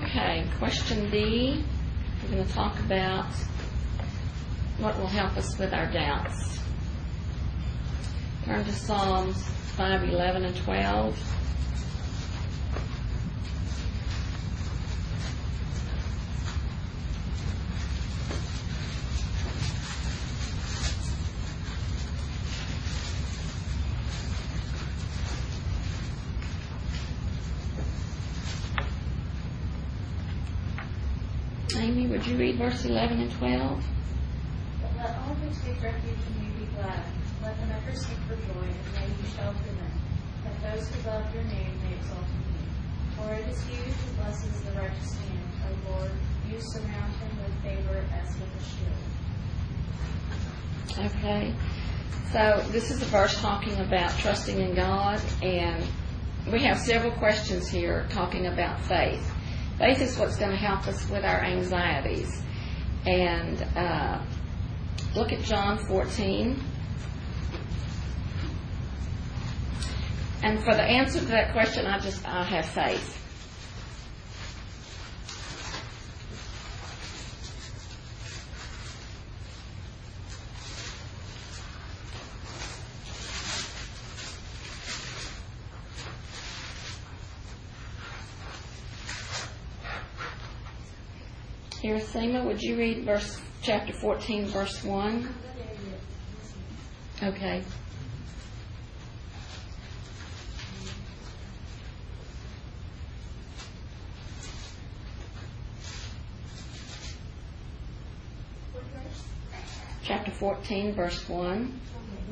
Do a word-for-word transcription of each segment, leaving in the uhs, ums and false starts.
Okay, question D. We're going to talk about what will help us with our doubts. Turn to Psalms five, eleven, and twelve. Amy, would you read verse eleven and twelve? But let all who take refuge in you be glad. Let them ever sing for joy, and may you shelter them. That those who love your name may exalt in you. For it is you who blesses the righteous man, O Lord. You surround him with favor as with a shield. Okay. So this is a verse talking about trusting in God, and we have several questions here talking about faith. Faith is what's going to help us with our anxieties. And uh, look at John fourteen. And for the answer to that question, I just, I have faith. Hiroshima, would you read verse chapter fourteen, verse one? Okay. Chapter fourteen, verse one.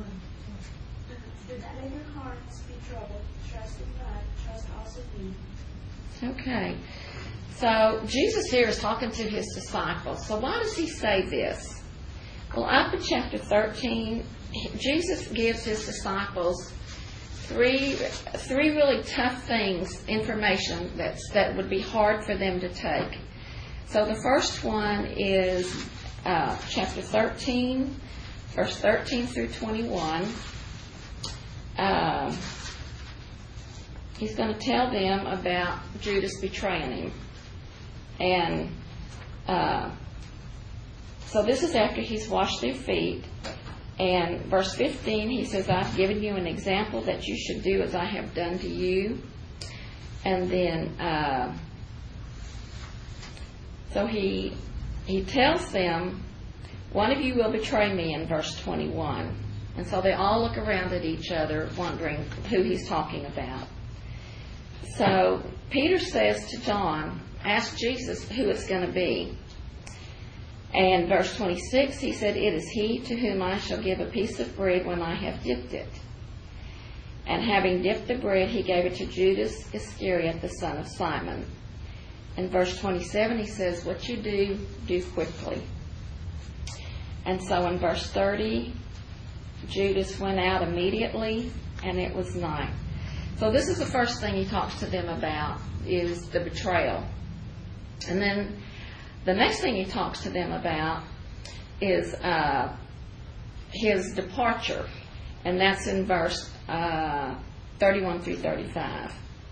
Do not let your hearts be troubled. Trust in God. Trust also me. Okay. So Jesus here is talking to his disciples. So why does he say this? Well, up in chapter thirteen, Jesus gives his disciples three three really tough things, information that's, that would be hard for them to take. So the first one is uh, chapter thirteen, verse thirteen through twenty-one. Uh, he's going to tell them about Judas betraying him. And uh, so this is after he's washed their feet. And verse fifteen, he says, I've given you an example that you should do as I have done to you. And then, uh, so he he tells them, one of you will betray me in verse twenty-one. And so they all look around at each other, wondering who he's talking about. So Peter says to John, ask Jesus who it's going to be. And verse twenty-six, he said, it is he to whom I shall give a piece of bread when I have dipped it. And having dipped the bread, he gave it to Judas Iscariot, the son of Simon. In verse twenty-seven, he says, what you do, do quickly. And so in verse thirty, Judas went out immediately, and it was night. So this is the first thing he talks to them about, is the betrayal. And then the next thing he talks to them about is uh, his departure. And that's in verse uh, thirty-one through thirty-five.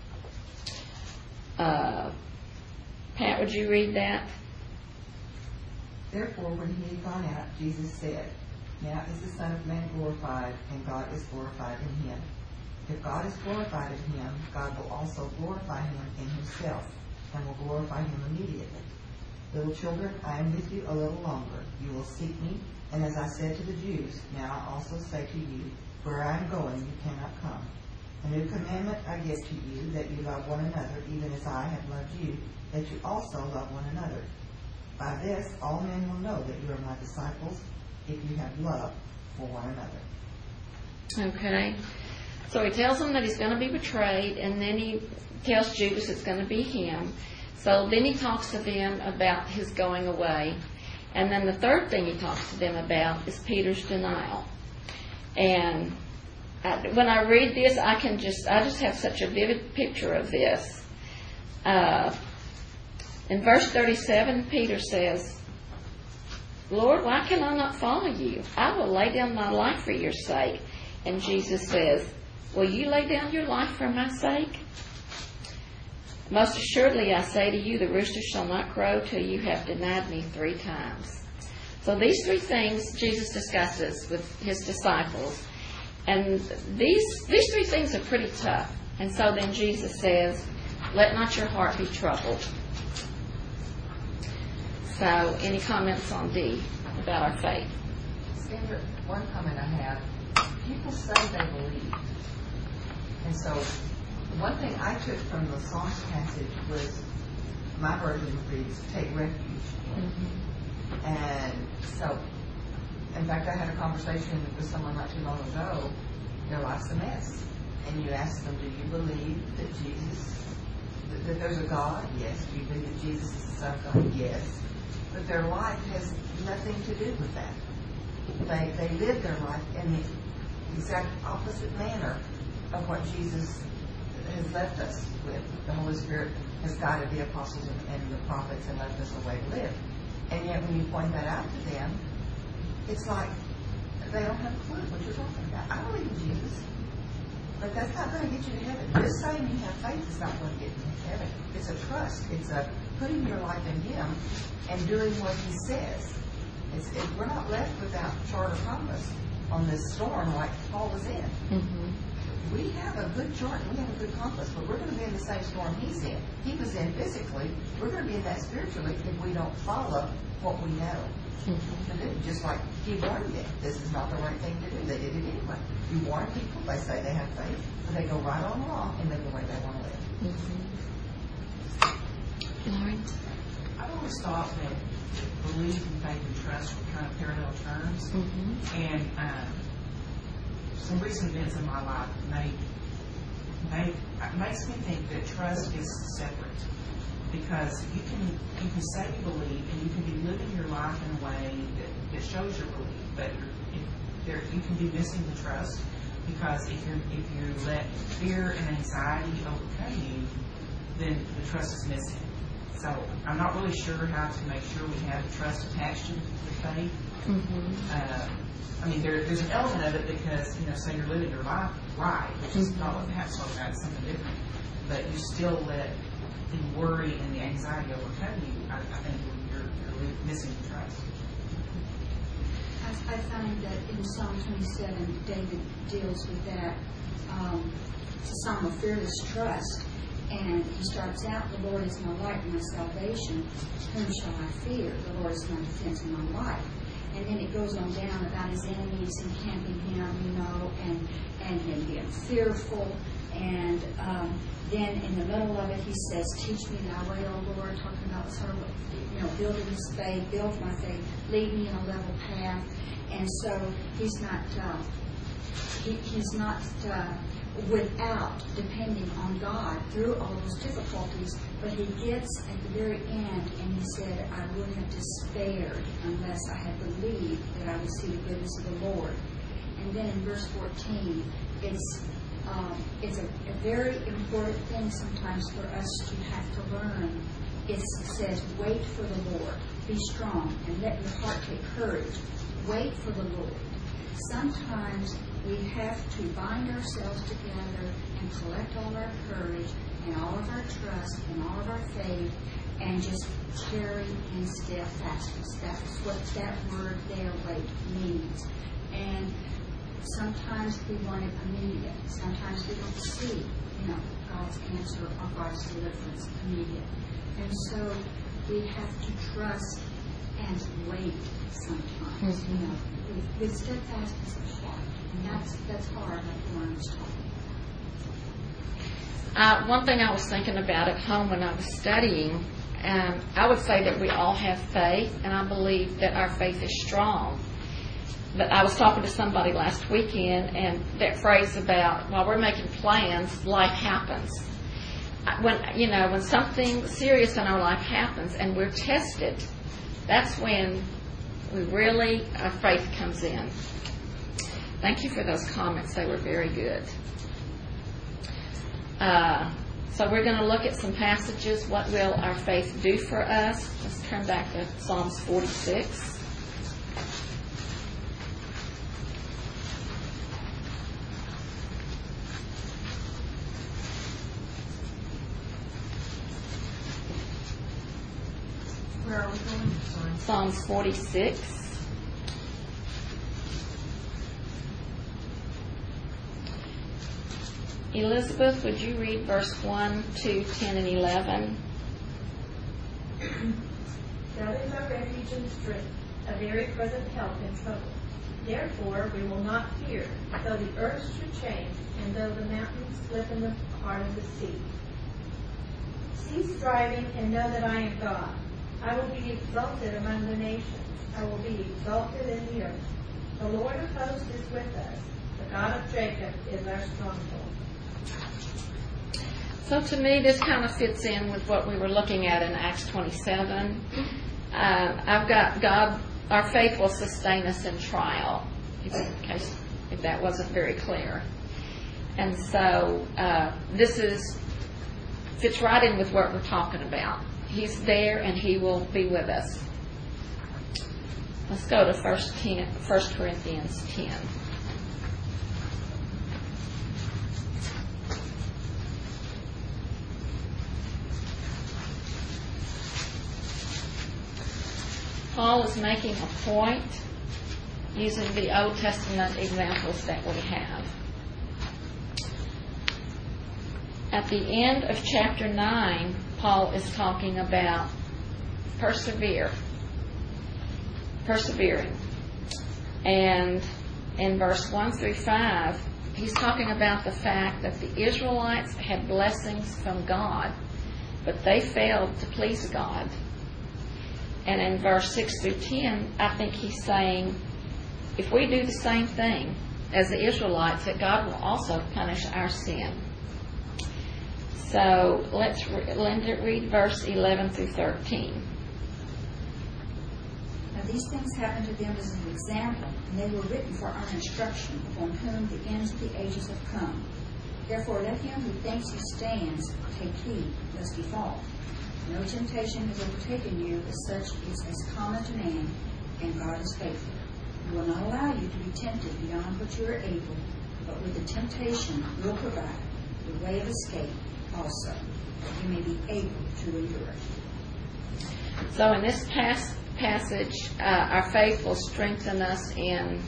Uh, Pat, would you read that? Therefore, when he had gone out, Jesus said, now is the Son of Man glorified, and God is glorified in him. If God is glorified in him, God will also glorify him in himself, and will glorify him immediately. Little children, I am with you a little longer. You will seek me, and as I said to the Jews, now I also say to you, where I am going, you cannot come. A new commandment I give to you, that you love one another, even as I have loved you, that you also love one another. By this, all men will know that you are my disciples, if you have love for one another. Okay. So he tells them that he's going to be betrayed, and then he tells Judas it's going to be him. So then he talks to them about his going away. And then the third thing he talks to them about is Peter's denial. And I, when I read this, I can just, I just have such a vivid picture of this. Uh, in verse thirty-seven, Peter says, Lord, why can I not follow you? I will lay down my life for your sake. And Jesus says, will you lay down your life for my sake? Most assuredly I say to you, the rooster shall not crow till you have denied me three times. So these three things Jesus discusses with his disciples. And these these three things are pretty tough. And so then Jesus says, let not your heart be troubled. So any comments on D about our faith? Sandra, one comment I have, people say they believe. And so one thing I took from the Psalms passage was, my version reads, take refuge. Mm-hmm. And so, in fact, I had a conversation with someone not too long ago. Their life's a mess. And you ask them, do you believe that Jesus, that, that there's a God? Yes. Do you believe that Jesus is the Son of God? Yes. But their life has nothing to do with that. They, they live their life in the exact opposite manner of what Jesus has left us with. The Holy Spirit has guided the apostles and, and the prophets and left us a way to live. And yet when you point that out to them, it's like they don't have a clue what you're talking about. I believe in Jesus, but that's not going to get you to heaven. Just saying you have faith is not going to get you to heaven. It's a trust. It's a putting your life in Him and doing what He says. It's, it, we're not left without chart or compass on this storm like Paul was in. Mm-hmm. We have a good chart, we have a good compass, but we're going to be in the same storm he's in. He was in physically. We're going to be in that spiritually if we don't follow what we know mm-hmm. to do. Just like he warned them, this is not the right thing to do. They did it anyway. You warn people, they say they have faith, but they go right on wrong and live the way they want to live. Mm-hmm. Lauren? I've always thought that belief and faith and trust were kind of parallel terms. Mm-hmm. And um, some recent events in my life make, make, makes me think that trust is separate. Because you can you can say you believe and you can be living your life in a way that, that shows your belief, but you're, if there, you can be missing the trust because if you if you let fear and anxiety overcome you, then the trust is missing. So I'm not really sure how to make sure we have trust attached to the faith. Mm-hmm. Uh, I mean, there, there's an element of it because, you know, say you're living your life right, which is mm-hmm. not what Pat's talking about, it's something different. But you still let the worry and the anxiety overcome you. I, I think you're, you're missing the trust. I, I find that in Psalm twenty-seven, David deals with that. Um, it's a psalm of fearless trust. And he starts out, the Lord is my light and my salvation. Whom shall I fear? The Lord is my defense and my life. And then it goes on down about his enemies encamping him, you know, and, and him being fearful. And um, then in the middle of it, he says, teach me thy way, O Lord, talking about sort of, you know, building his faith, build my faith, lead me in a level path. And so he's not, uh, he, he's not, uh, without depending on God through all those difficulties, but he gets at the very end and he said, I would have despaired unless I had believed that I would see the goodness of the Lord. And then in verse fourteen, it's um, it's a, a very important thing sometimes for us to have to learn. It says, wait for the Lord, be strong, and let your heart take courage. Wait for the Lord. Sometimes we have to bind ourselves together and collect all our courage and all of our trust and all of our faith and just tarry in steadfastness. That's what that word there, wait, means. And sometimes we want it immediate. Sometimes we don't see, you know, God's answer or God's deliverance immediate. And so we have to trust and wait sometimes, mm-hmm. you know, with, with steadfastness of heart. And that's, that's hard, like Lauren was talking about. Uh, one thing I was thinking about at home when I was studying, um, I would say that we all have faith, and I believe that our faith is strong. But I was talking to somebody last weekend, and that phrase about, while we're making plans, life happens. When, you know, when something serious in our life happens and we're tested, that's when we really, our faith comes in. Thank you for those comments. They were very good. Uh, so we're going to look at some passages. What will our faith do for us? Let's turn back to Psalms forty-six. Where are we going? Sorry. Psalms forty-six. Elizabeth, would you read verse one, two, ten, and eleven? God is our refuge and strength, a very present help in trouble. Therefore we will not fear, though the earth should change, and though the mountains slip in the heart of the sea. Cease striving and know that I am God. I will be exalted among the nations. I will be exalted in the earth. The Lord of hosts is with us. The God of Jacob is our stronghold. So to me, this kind of fits in with what we were looking at in Acts twenty-seven. Uh, I've got God, our faith will sustain us in trial, in case if that wasn't very clear. And so uh, this is fits right in with what we're talking about. He's there and He will be with us. Let's go to First Corinthians ten. Paul is making a point using the Old Testament examples that we have. At the end of chapter nine, Paul is talking about persevere, persevering. And in verse one through five, he's talking about the fact that the Israelites had blessings from God, but they failed to please God. And in verse six through ten, I think he's saying, if we do the same thing as the Israelites, that God will also punish our sin. So let's re- Linda read verse eleven through thirteen. Now these things happened to them as an example, and they were written for our instruction, upon whom the ends of the ages have come. Therefore let him who thinks he stands take heed, lest he fall. No temptation has overtaken you, but such is as common to man, and God is faithful. He will not allow you to be tempted beyond what you are able, but with the temptation will provide the way of escape also, that you may be able to endure it. So in this pas- passage, uh, our faith will strengthen us in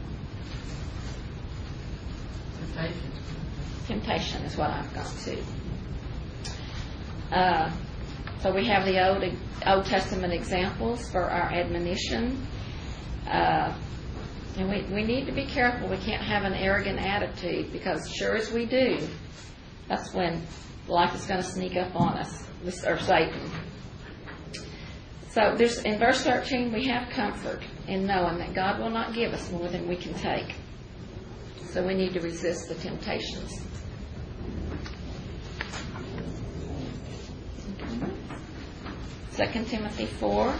Temptation. temptation, is what I've got to. Uh, so we have the Old Old Testament examples for our admonition. Uh, and we, we need to be careful. We can't have an arrogant attitude, because sure as we do, that's when life is going to sneak up on us, or Satan. So there's, in verse thirteen, we have comfort in knowing that God will not give us more than we can take. So we need to resist the temptations. Second Timothy four.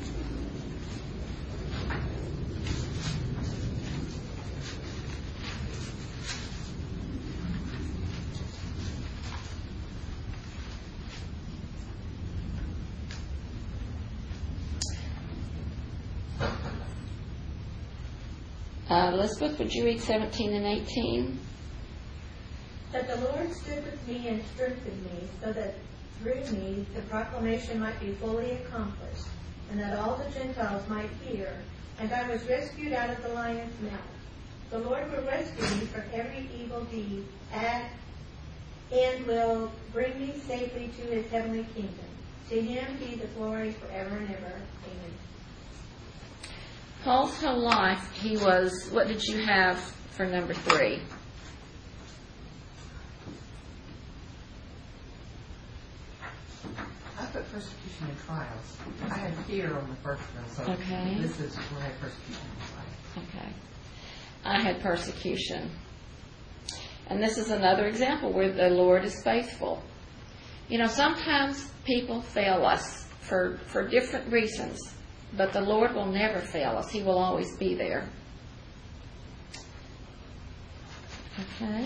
Uh, Elizabeth, would you read seventeen and eighteen? That the Lord stood with me and strengthened me, so that through me the proclamation might be fully accomplished, and that all the Gentiles might hear. And I was rescued out of the lion's mouth. The Lord will rescue me from every evil deed, and, and will bring me safely to His heavenly kingdom. To Him be the glory forever and ever. Amen. Paul's whole life, he was, what did you have for number three? I put persecution and trials. I had fear on the first one, so Okay. this is where I had persecution and trials. Okay. I had persecution. And this is another example where the Lord is faithful. You know, sometimes people fail us for, for different reasons, but the Lord will never fail us. He will always be there. Okay.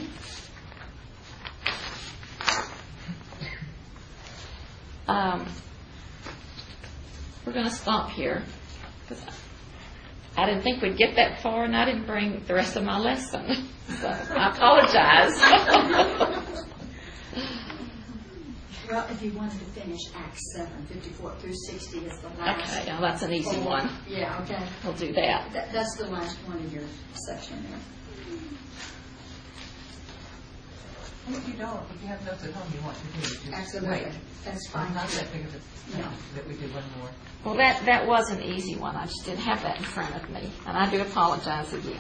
Um, we're going to stop here, because I didn't think we'd get that far, and I didn't bring the rest of my lesson. So I apologize. Well, if you wanted to finish Acts seven, fifty-four through sixty is the last. Okay, now that's an easy one. Yeah, okay. We'll do that. That, that's the last one of your section there. And if you don't, if you have notes at home you want to do, just Absolutely. wait. That's I'm fine. not that big of a No. that we do one more. Well, that, that was an easy one. I just didn't have that in front of me. And I do apologize again.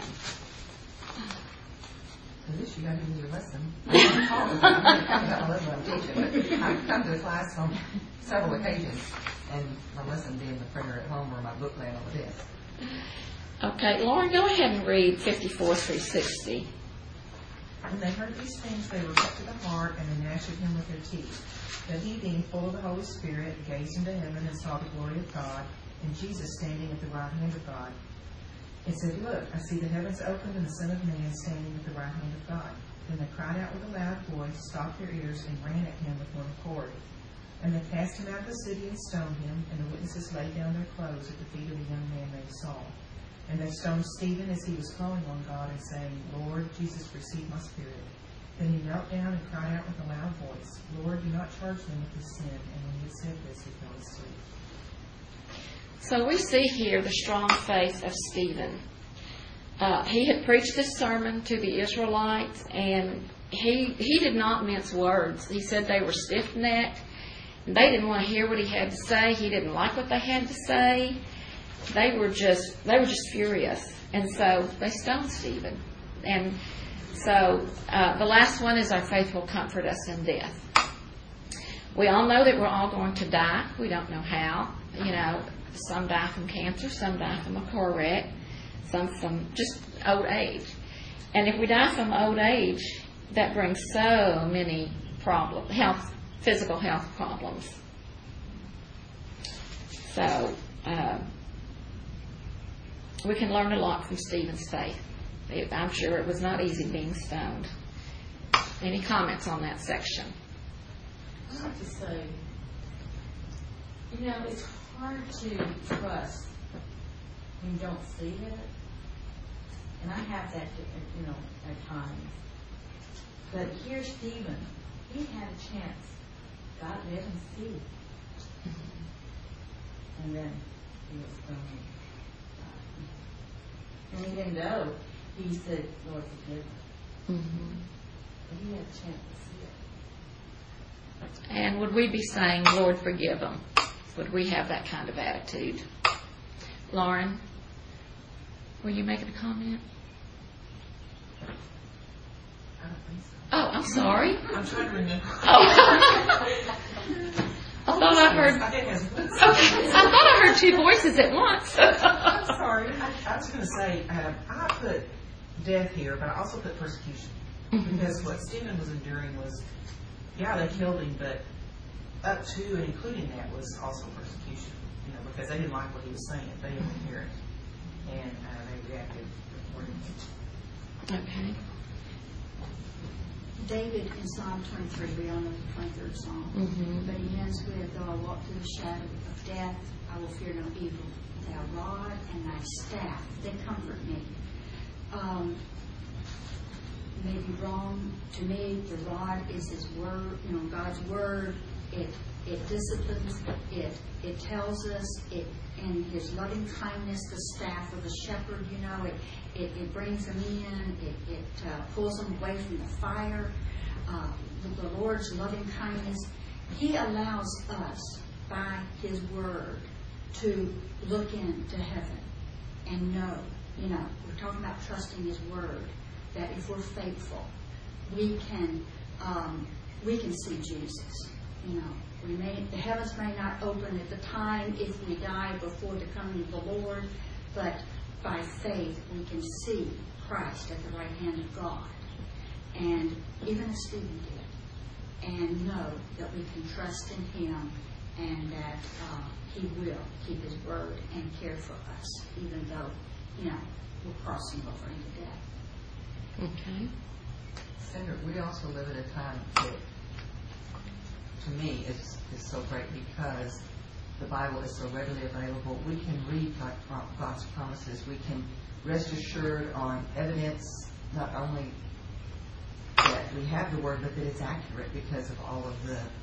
At least you got to do your lesson. I've come to my lesson I'm teaching, but I've come to class on several occasions, and my lesson being the printer at home or my book laying on the desk. Okay, Lauren, go ahead and read fifty-four through sixty. When they heard these things, they were cut to the heart, and they gnashed at him with their teeth. But he, being full of the Holy Spirit, gazed into heaven and saw the glory of God, and Jesus standing at the right hand of God. And said, Look, I see the heavens opened, and the Son of Man standing at the right hand of God. Then they cried out with a loud voice, stopped their ears, and ran at him with one accord. And they cast him out of the city and stoned him, and the witnesses laid down their clothes at the feet of the young man they saw. And they stoned Stephen as he was calling on God and saying, Lord, Jesus, receive my spirit. Then he knelt down and cried out with a loud voice, Lord, do not charge them with this sin. And when he had said this, he fell asleep. So we see here the strong faith of Stephen. Uh, he had preached this sermon to the Israelites, and he he did not mince words. He said they were stiff-necked. They didn't want to hear what he had to say. He didn't like what they had to say. They were just they were just furious, and so they stoned Stephen. And so uh, the last one is our faith will comfort us in death. We all know that we're all going to die. We don't know how. You know, some die from cancer, some die from a car wreck, some from just old age. And if we die from old age, that brings so many problems, health, physical health problems. So uh, we can learn a lot from Stephen's faith. It, I'm sure it was not easy being stoned. Any comments on that section? I have to say, you know, it's hard to trust when you don't see it. And I have that, you know, at times. But here's Stephen. He had a chance. God let him see. And then he was stoned. And even though he said, Lord, forgive him. Mm-hmm. But he had a chance to see it. And would we be saying, Lord, forgive them? Would we have that kind of attitude? Lauren, were you making a comment? I don't think so. Oh, I'm sorry. I'm trying to remember. Oh. I thought I heard. I did have one. Okay, I thought I heard two voices at once. I'm sorry. I, I was going to say, um, I put death here, but I also put persecution. Mhm. Because what Stephen was enduring was, yeah, they killed him, but up to and including that was also persecution. You know, because they didn't like what he was saying. They didn't hear it. And uh, they reacted accordingly. Okay. David in Psalm twenty-three, we all know the twenty-third Psalm, Mm-hmm. but he ends with, though I walk through the shadow of death, I will fear no evil. Thy rod and thy staff, they comfort me. Um, may be wrong to me, the rod is his word, you know, God's word. It it disciplines, it it tells us, it in his loving kindness, the staff of the shepherd, you know, it it, it brings them in, it, it uh, pulls them away from the fire. Uh, the, the Lord's loving kindness, he allows us by his word to look into heaven and know, you know, we're talking about trusting his word, that if we're faithful, we can um, we can see Jesus. You know, we may the heavens may not open at the time if we die before the coming of the Lord, but by faith we can see Christ at the right hand of God, and even as Stephen did, and know that we can trust in him and that uh, he will keep his word and care for us, even though, you know, we're crossing over into death. Okay. Senator, we also live at a time that, to me, is, is so great because the Bible is so readily available. We can read God's promises. We can rest assured on evidence, not only that we have the Word, but that it's accurate because of all of the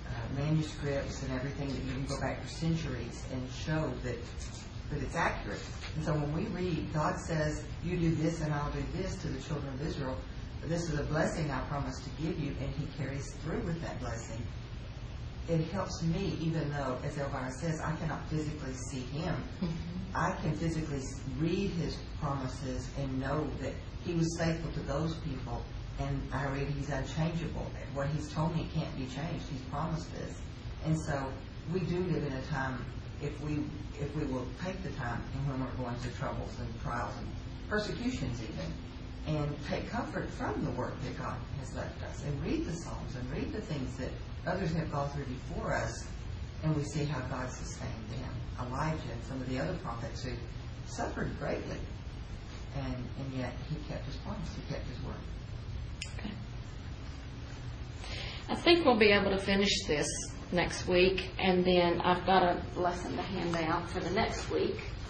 uh, manuscripts and everything that you can go back for centuries and show that that it's accurate. And so when we read, God says, you do this and I'll do this to the children of Israel. This is a blessing I promised to give you, and he carries through with that blessing. It helps me, even though, as Elvira says, I cannot physically see him. Mm-hmm. I can physically read his promises and know that he was faithful to those people, and I read he's unchangeable. What he's told me can't be changed. He's promised this. And so we do live in a time, if we if we will take the time and when we're going through troubles and trials and persecutions even, and take comfort from the work that God has left us, and read the Psalms and read the things that others have gone through before us, and we see how God sustained them. Elijah and some of the other prophets who suffered greatly, and, and yet he kept his promise, he kept his word. Okay. I think we'll be able to finish this next week, and then I've got a lesson to hand out for the next week.